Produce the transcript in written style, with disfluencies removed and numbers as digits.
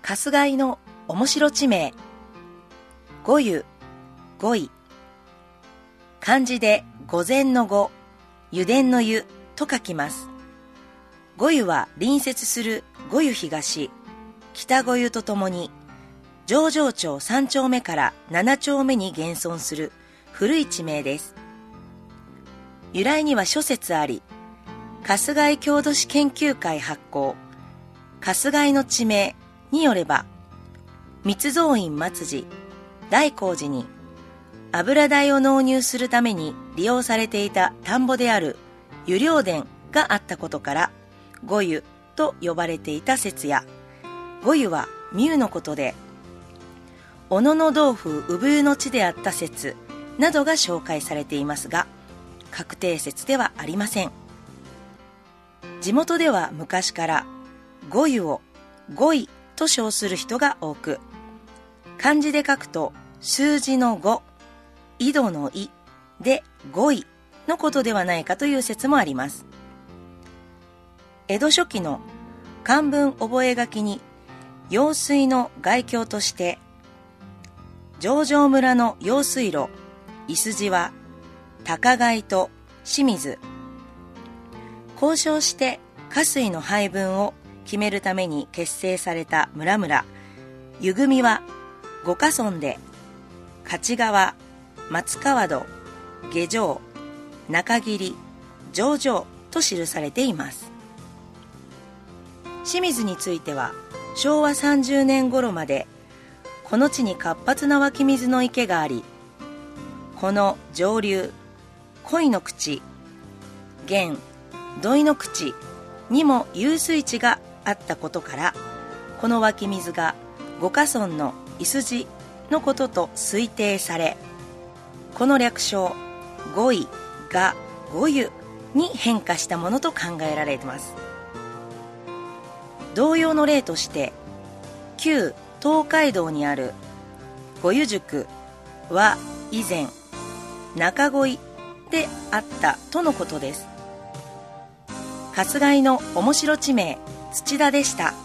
春日井の面白地名。御湯、御井。漢字で御前の御、油田の湯と書きます。御湯は隣接する御湯東、北御湯とともに、上条町3丁目から7丁目に現存する古い地名です。由来には諸説あり、春日井郷土史研究会発行、春日井の地名によれば、密造院末次、大光寺に油代を納入するために利用されていた田んぼである湯量田があったことから、御湯と呼ばれていた説や、御湯は御湯のことで、小野の道風産湯の地であった説などが紹介されていますが、確定説ではありません。地元では昔から御湯を御井と称する人が多く、漢字で書くと数字の5、井戸の井で御井のことではないかという説もあります。江戸初期の漢文覚書に、用水の外境として上条村の用水路五筋は高貝と清水、交渉して下水の配分を決めるために結成された村々、湯組は五ヶ村で勝川、松川戸、下条、中桐、上条と記されています。清水については昭和30年頃までこの地に活発な湧き水の池があり、この上流、恋の口、現、土井の口にも遊水地があったことから、この湧き水が五ヶ村の五筋のことと推定され、この略称御井が御湯に変化したものと考えられます。同様の例として、旧東海道にある御湯宿は以前中御井であったとのことです。春日井の面白地名、土田でした。